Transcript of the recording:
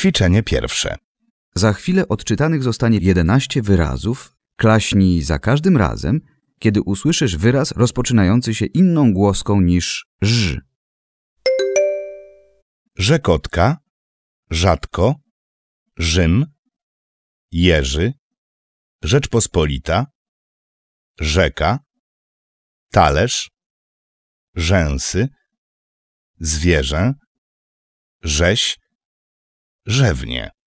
Ćwiczenie pierwsze. Za chwilę odczytanych zostanie 11 wyrazów. Klaśnij za każdym razem, kiedy usłyszysz wyraz rozpoczynający się inną głoską niż ż. Rzekotka, rzadko, Rzym, Jerzy, Rzeczpospolita, rzeka, talerz, rzęsy, zwierzę, rzeź, rzewnie.